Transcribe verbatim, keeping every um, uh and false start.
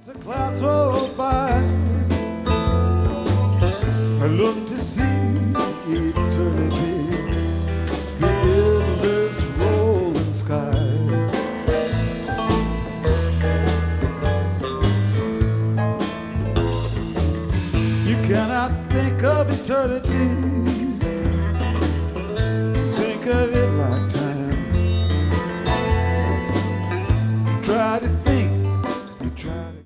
the clouds roll by, I look to see eternity in this rolling sky. You cannot think of eternity